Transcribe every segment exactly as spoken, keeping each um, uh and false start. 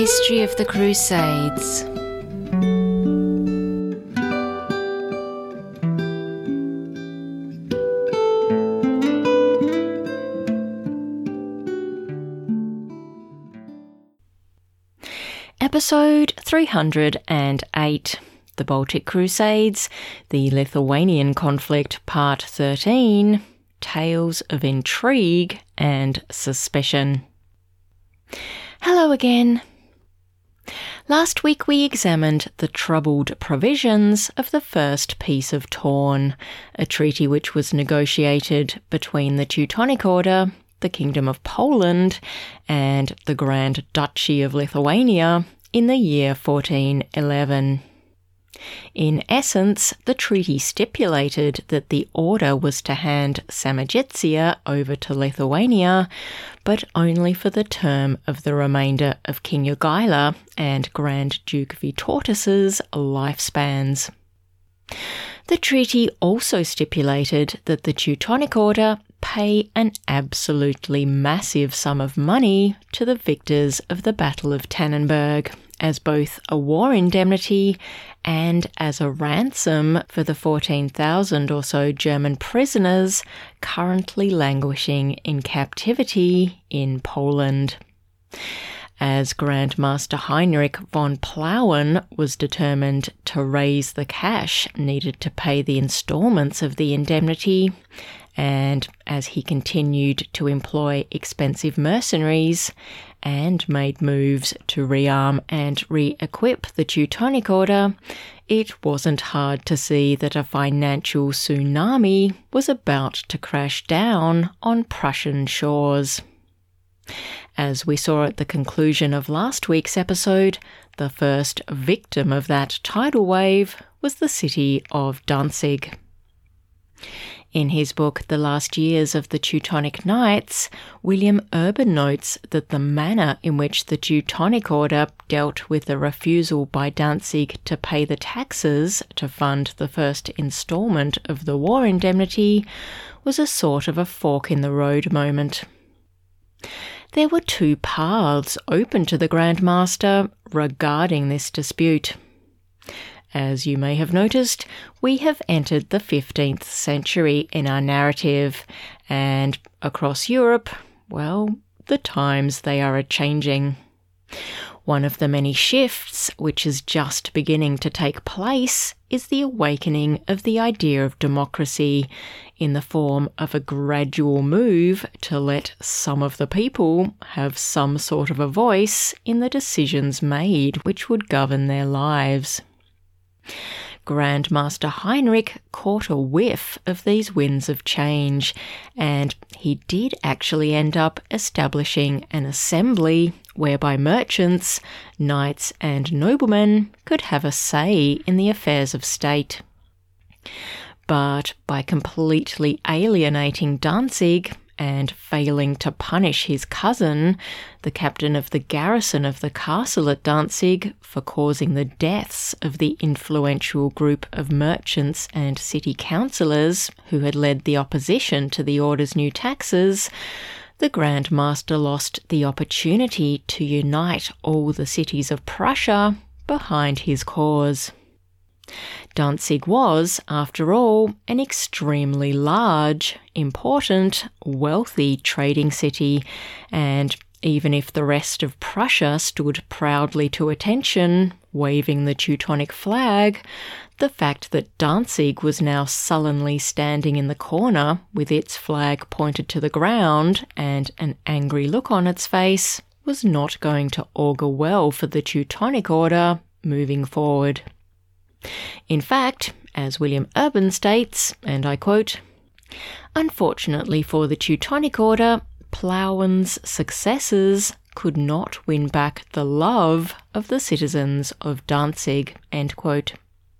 History of the Crusades. Episode three hundred eight, The Baltic Crusades, the Lithuanian Conflict, Part thirteen, Tales of Intrigue and Suspicion. Hello again. Last week we examined the troubled provisions of the First Peace of Torn, a treaty which was negotiated between the Teutonic Order, the Kingdom of Poland, and the Grand Duchy of Lithuania in the year fourteen eleven. In essence, the treaty stipulated that the order was to hand Samogitsia over to Lithuania, but only for the term of the remainder of King Jogaila and Grand Duke Vytautas's lifespans. The treaty also stipulated that the Teutonic Order pay an absolutely massive sum of money to the victors of the Battle of Tannenberg, as both a war indemnity and as a ransom for the fourteen thousand or so German prisoners currently languishing in captivity in Poland. As Grand Master Heinrich von Plauen was determined to raise the cash needed to pay the instalments of the indemnity, and as he continued to employ expensive mercenaries and made moves to rearm and re-equip the Teutonic Order, it wasn't hard to see that a financial tsunami was about to crash down on Prussian shores. As we saw at the conclusion of last week's episode, the first victim of that tidal wave was the city of Danzig. In his book The Last Years of the Teutonic Knights, William Urban notes that the manner in which the Teutonic Order dealt with the refusal by Danzig to pay the taxes to fund the first instalment of the war indemnity was a sort of a fork in the road moment. There were two paths open to the Grand Master regarding this dispute. As you may have noticed, we have entered the fifteenth century in our narrative, and across Europe, well, the times they are a-changing. One of the many shifts which is just beginning to take place is the awakening of the idea of democracy in the form of a gradual move to let some of the people have some sort of a voice in the decisions made which would govern their lives. Grand Master Heinrich caught a whiff of these winds of change, and he did actually end up establishing an assembly whereby merchants, knights and noblemen could have a say in the affairs of state. But by completely alienating Danzig and failing to punish his cousin, the captain of the garrison of the castle at Danzig, for causing the deaths of the influential group of merchants and city councillors who had led the opposition to the order's new taxes, the Grand Master lost the opportunity to unite all the cities of Prussia behind his cause. Danzig was, after all, an extremely large, important, wealthy trading city, and even if the rest of Prussia stood proudly to attention, waving the Teutonic flag, the fact that Danzig was now sullenly standing in the corner with its flag pointed to the ground and an angry look on its face was not going to augur well for the Teutonic Order moving forward. In fact, as William Urban states, and I quote, "Unfortunately for the Teutonic Order, Plauen's successors could not win back the love of the citizens of Danzig," end quote.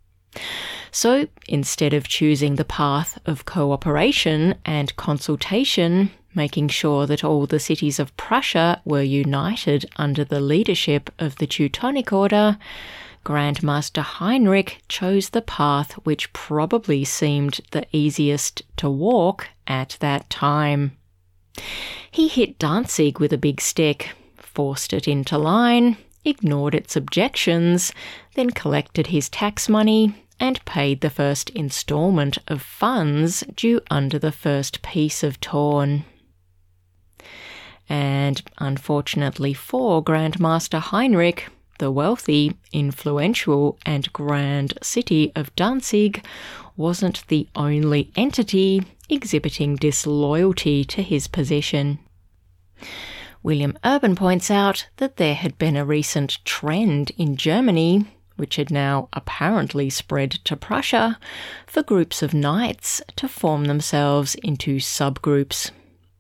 So, instead of choosing the path of cooperation and consultation, making sure that all the cities of Prussia were united under the leadership of the Teutonic Order, Grand Master Heinrich chose the path which probably seemed the easiest to walk at that time. He hit Danzig with a big stick, forced it into line, ignored its objections, then collected his tax money and paid the first instalment of funds due under the First Peace of Thorn. And unfortunately for Grandmaster Heinrich, the wealthy, influential and grand city of Danzig wasn't the only entity exhibiting disloyalty to his position. William Urban points out that there had been a recent trend in Germany, which had now apparently spread to Prussia, for groups of knights to form themselves into subgroups.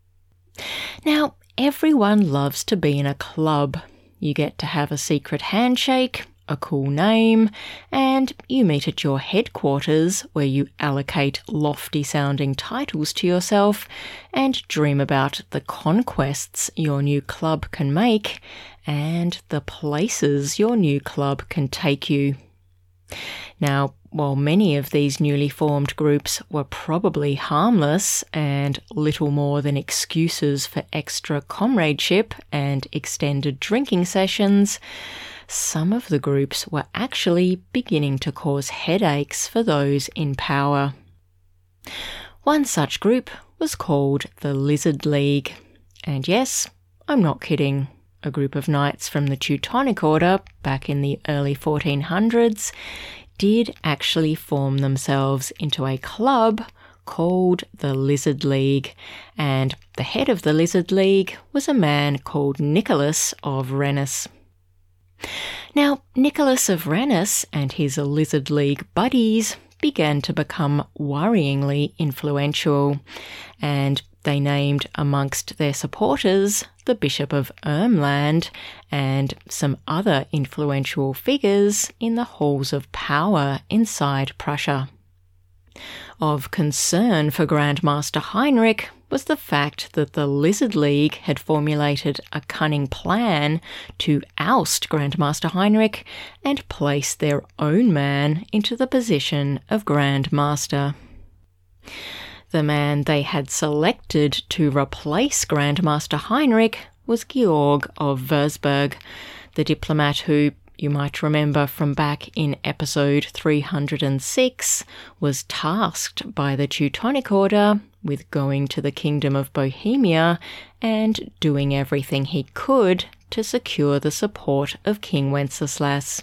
Now, everyone loves to be in a club. You get to have a secret handshake, a cool name, and you meet at your headquarters where you allocate lofty-sounding titles to yourself and dream about the conquests your new club can make and the places your new club can take you. Now, while many of these newly formed groups were probably harmless and little more than excuses for extra comradeship and extended drinking sessions, some of the groups were actually beginning to cause headaches for those in power. One such group was called the Lizard League. And yes, I'm not kidding. A group of knights from the Teutonic Order back in the early fourteen hundreds did actually form themselves into a club called the Lizard League, and the head of the Lizard League was a man called Nicholas of Rennes. Now, Nicholas of Rennes and his Lizard League buddies began to become worryingly influential, and they named amongst their supporters the Bishop of Ermland and some other influential figures in the halls of power inside Prussia. Of concern for Grandmaster Heinrich was the fact that the Lizard League had formulated a cunning plan to oust Grandmaster Heinrich and place their own man into the position of Grand Master. The man they had selected to replace Grandmaster Heinrich was Georg of Würzburg, the diplomat who, you might remember from back in episode three hundred six, was tasked by the Teutonic Order with going to the Kingdom of Bohemia and doing everything he could to secure the support of King Wenceslas.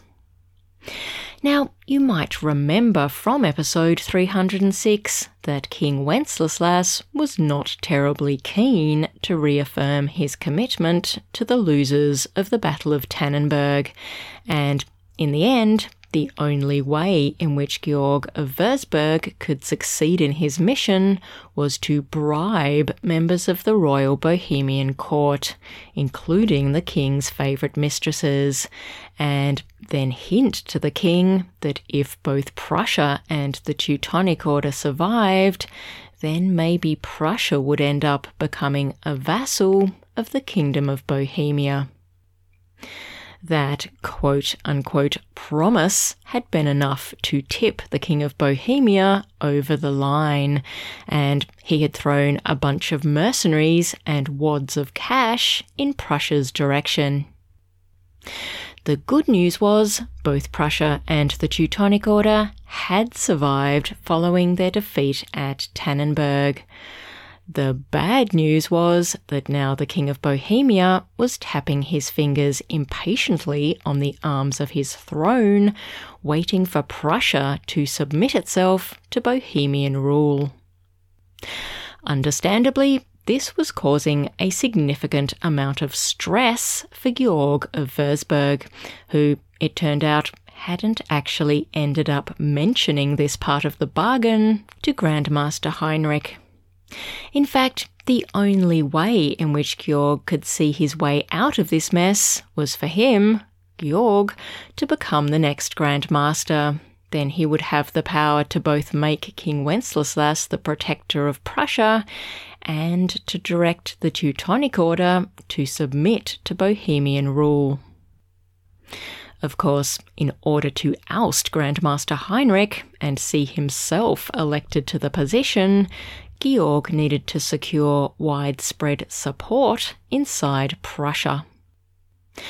Now, you might remember from episode three hundred six that King Wenceslas was not terribly keen to reaffirm his commitment to the losers of the Battle of Tannenberg, and in the end, the only way in which Georg of Würzburg could succeed in his mission was to bribe members of the royal Bohemian court, including the king's favourite mistresses, and then hint to the king that if both Prussia and the Teutonic Order survived, then maybe Prussia would end up becoming a vassal of the Kingdom of Bohemia. That quote-unquote promise had been enough to tip the King of Bohemia over the line, and he had thrown a bunch of mercenaries and wads of cash in Prussia's direction. The good news was both Prussia and the Teutonic Order had survived following their defeat at Tannenberg. The bad news was that now the King of Bohemia was tapping his fingers impatiently on the arms of his throne, waiting for Prussia to submit itself to Bohemian rule. Understandably, this was causing a significant amount of stress for Georg of Würzburg, who, it turned out, hadn't actually ended up mentioning this part of the bargain to Grandmaster Heinrich. In fact, the only way in which Georg could see his way out of this mess was for him, Georg, to become the next Grand Master. Then he would have the power to both make King Wenceslas the protector of Prussia and to direct the Teutonic Order to submit to Bohemian rule. Of course, in order to oust Grandmaster Heinrich and see himself elected to the position, Georg needed to secure widespread support inside Prussia.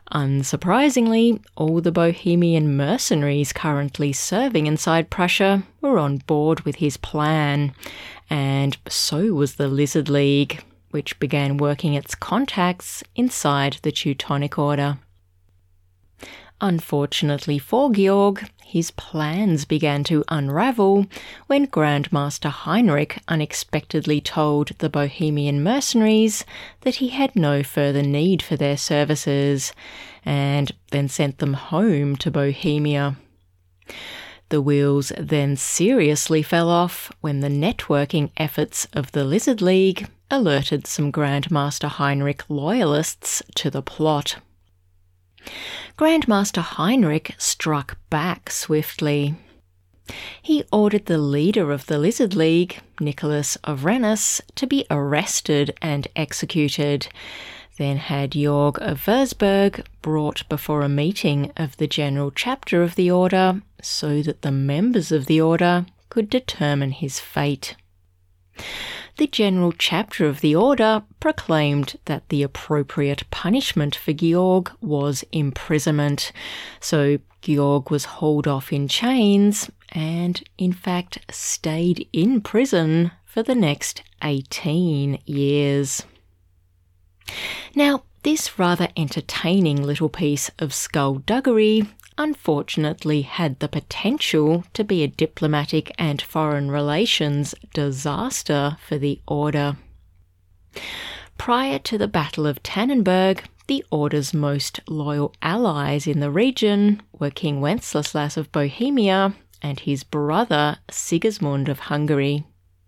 Unsurprisingly, all the Bohemian mercenaries currently serving inside Prussia were on board with his plan, and so was the Lizard League, which began working its contacts inside the Teutonic Order. Unfortunately for Georg, his plans began to unravel when Grandmaster Heinrich unexpectedly told the Bohemian mercenaries that he had no further need for their services, and then sent them home to Bohemia. The wheels then seriously fell off when the networking efforts of the Lizard League alerted some Grandmaster Heinrich loyalists to the plot. Grandmaster Heinrich struck back swiftly. He ordered the leader of the Lizard League, Nicholas of Rennes, to be arrested and executed, then had Georg of Würzburg brought before a meeting of the general chapter of the order so that the members of the order could determine his fate. The general chapter of the order proclaimed that the appropriate punishment for Georg was imprisonment, so Georg was hauled off in chains and, in fact, stayed in prison for the next eighteen years. Now, this rather entertaining little piece of skullduggery unfortunately had the potential to be a diplomatic and foreign relations disaster for the Order. Prior to the Battle of Tannenberg, the Order's most loyal allies in the region were King Wenceslas of Bohemia and his brother Sigismund of Hungary.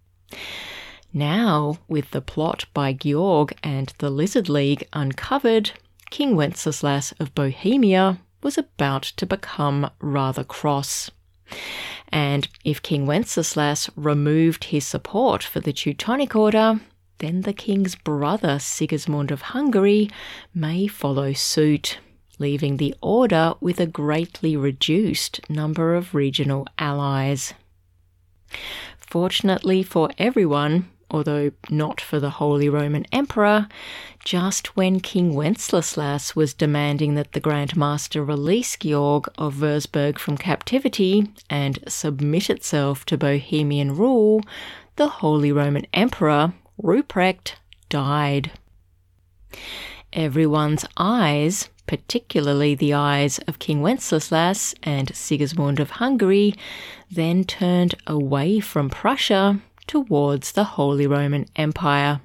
Now, with the plot by Georg and the Lizard League uncovered, King Wenceslas of Bohemia was about to become rather cross. And if King Wenceslas removed his support for the Teutonic Order, then the king's brother Sigismund of Hungary may follow suit, leaving the Order with a greatly reduced number of regional allies. Fortunately for everyone, although not for the Holy Roman Emperor, just when King Wenceslas was demanding that the Grand Master release Georg of Würzburg from captivity and submit itself to Bohemian rule, the Holy Roman Emperor, Ruprecht, died. Everyone's eyes, particularly the eyes of King Wenceslas and Sigismund of Hungary, then turned away from Prussia towards the Holy Roman Empire.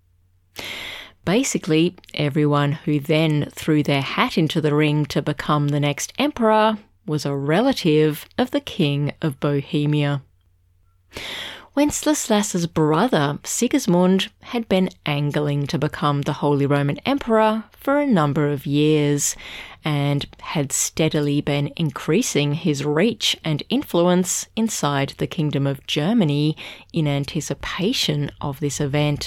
Basically, everyone who then threw their hat into the ring to become the next emperor was a relative of the King of Bohemia. Wenceslas's brother, Sigismund, had been angling to become the Holy Roman Emperor for a number of years and had steadily been increasing his reach and influence inside the Kingdom of Germany in anticipation of this event.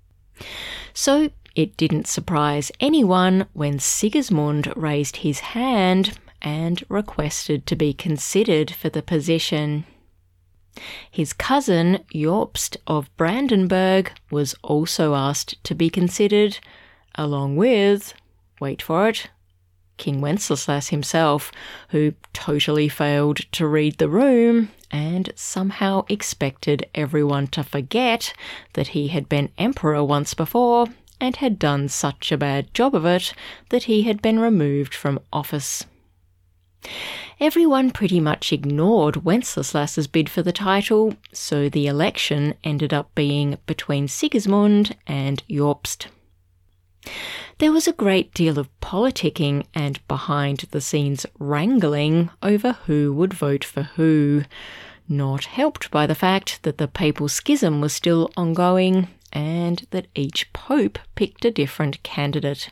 So it didn't surprise anyone when Sigismund raised his hand and requested to be considered for the position. His cousin, Jobst of Brandenburg, was also asked to be considered, along with, wait for it, King Wenceslas himself, who totally failed to read the room and somehow expected everyone to forget that he had been emperor once before and had done such a bad job of it that he had been removed from office. Everyone pretty much ignored Wenceslas's bid for the title, so the election ended up being between Sigismund and Jobst. There was a great deal of politicking and behind-the-scenes wrangling over who would vote for who, not helped by the fact that the papal schism was still ongoing and that each pope picked a different candidate.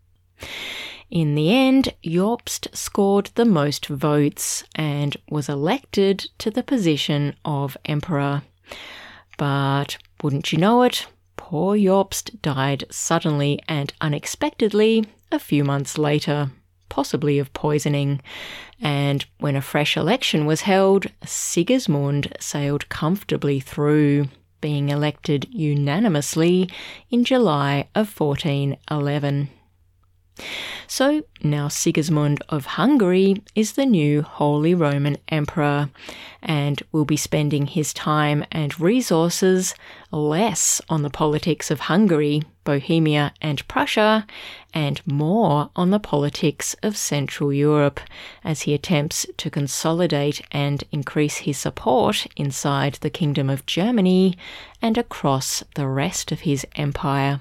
In the end, Jobst scored the most votes and was elected to the position of emperor. But wouldn't you know it, poor Jobst died suddenly and unexpectedly a few months later, possibly of poisoning, and when a fresh election was held, Sigismund sailed comfortably through, being elected unanimously in July of fourteen eleven. So now Sigismund of Hungary is the new Holy Roman Emperor and will be spending his time and resources less on the politics of Hungary, Bohemia and Prussia, and more on the politics of Central Europe as he attempts to consolidate and increase his support inside the Kingdom of Germany and across the rest of his empire.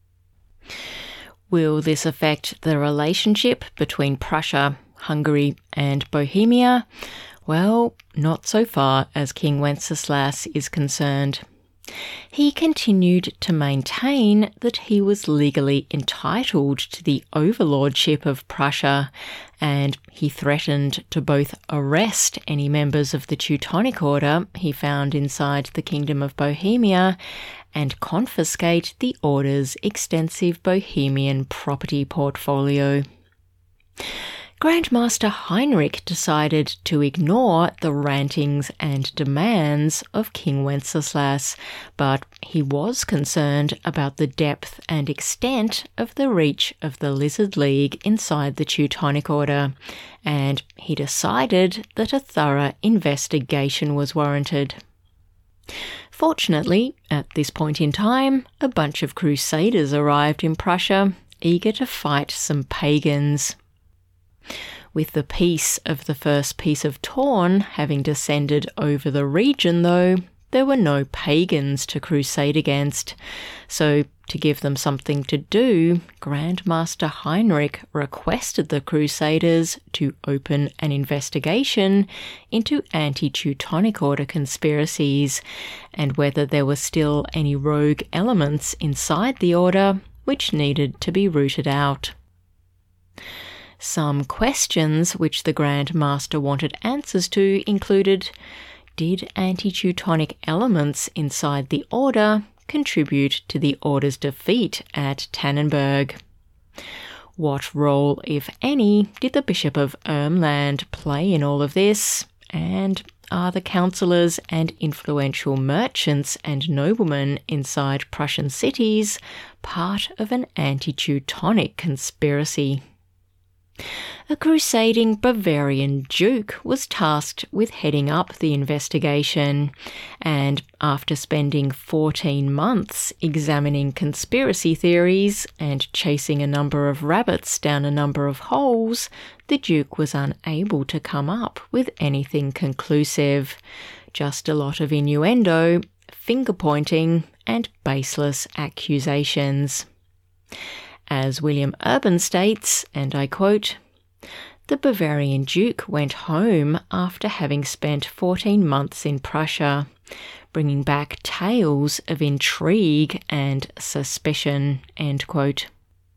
Will this affect the relationship between Prussia, Hungary and Bohemia? Well, not so far as King Wenceslas is concerned. He continued to maintain that he was legally entitled to the overlordship of Prussia, and he threatened to both arrest any members of the Teutonic Order he found inside the Kingdom of Bohemia and confiscate the order's extensive Bohemian property portfolio. Grandmaster Heinrich decided to ignore the rantings and demands of King Wenceslas, but he was concerned about the depth and extent of the reach of the Lizard League inside the Teutonic Order, and he decided that a thorough investigation was warranted. Fortunately, at this point in time, a bunch of crusaders arrived in Prussia, eager to fight some pagans. With the peace of the First Peace of Thorn having descended over the region, though, there were no pagans to crusade against, so to give them something to do, Grandmaster Heinrich requested the Crusaders to open an investigation into anti-Teutonic Order conspiracies and whether there were still any rogue elements inside the order which needed to be rooted out. Some questions which the Grand Master wanted answers to included: did anti-Teutonic elements inside the Order contribute to the Order's defeat at Tannenberg? What role, if any, did the Bishop of Ermland play in all of this? And are the councillors and influential merchants and noblemen inside Prussian cities part of an anti-Teutonic conspiracy? A crusading Bavarian duke was tasked with heading up the investigation, and after spending fourteen months examining conspiracy theories and chasing a number of rabbits down a number of holes, the duke was unable to come up with anything conclusive. Just a lot of innuendo, finger-pointing, and baseless accusations. As William Urban states, and I quote, "The Bavarian Duke went home after having spent fourteen months in Prussia, bringing back tales of intrigue and suspicion," end quote.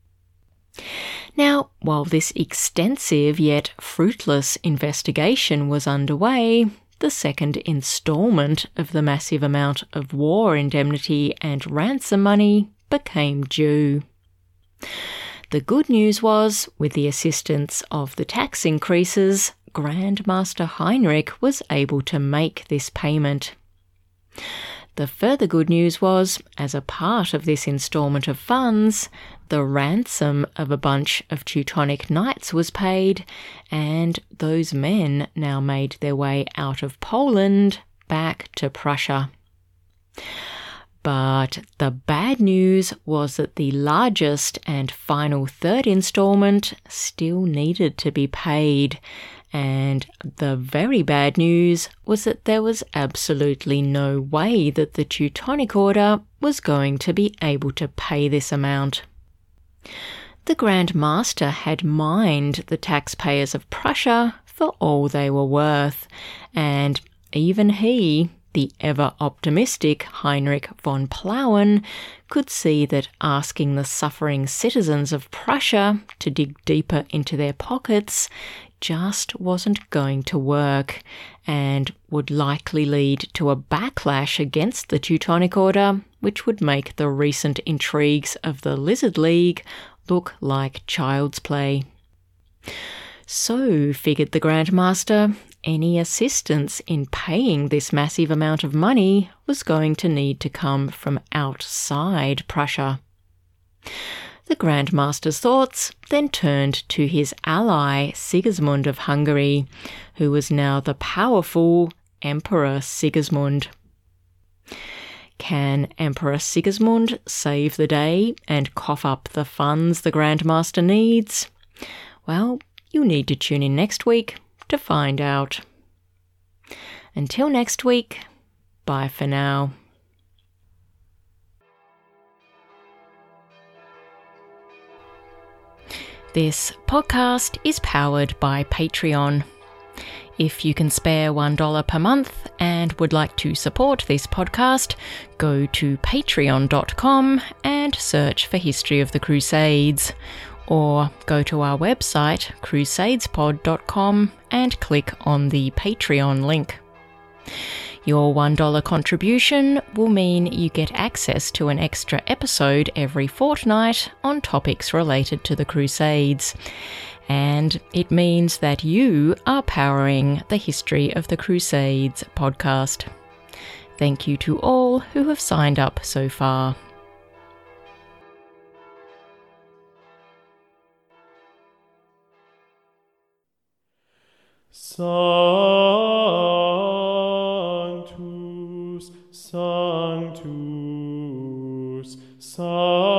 Now, while this extensive yet fruitless investigation was underway, the second instalment of the massive amount of war indemnity and ransom money became due. The good news was, with the assistance of the tax increases, Grandmaster Heinrich was able to make this payment. The further good news was, as a part of this instalment of funds, the ransom of a bunch of Teutonic knights was paid, and those men now made their way out of Poland back to Prussia. But the bad news was that the largest and final third instalment still needed to be paid, and the very bad news was that there was absolutely no way that the Teutonic Order was going to be able to pay this amount. The Grand Master had mined the taxpayers of Prussia for all they were worth, and even he, the ever-optimistic Heinrich von Plauen, could see that asking the suffering citizens of Prussia to dig deeper into their pockets just wasn't going to work, and would likely lead to a backlash against the Teutonic Order, which would make the recent intrigues of the Lizard League look like child's play. So, figured the Grand Master, any assistance in paying this massive amount of money was going to need to come from outside Prussia. The Grand Master's thoughts then turned to his ally Sigismund of Hungary, who was now the powerful Emperor Sigismund. Can Emperor Sigismund save the day and cough up the funds the Grand Master needs? Well, you'll need to tune in next week to find out. Until next week, bye for now. This podcast is powered by Patreon. If you can spare one dollar per month and would like to support this podcast, go to patreon dot com and search for History of the Crusades, or go to our website crusadespod dot com and click on the Patreon link. Your one dollar contribution will mean you get access to an extra episode every fortnight on topics related to the Crusades. And it means that you are powering the History of the Crusades podcast. Thank you to all who have signed up so far. Sanctus, Sanctus, Sanctus.